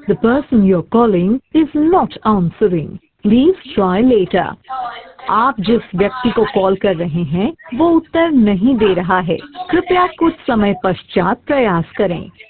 The person you're calling is not answering. Please try later. आप जिस व्यक्ति को कॉल कर रहे हैं वो उत्तर नहीं दे रहा है। कृपया कुछ समय पश्चात प्रयास करें।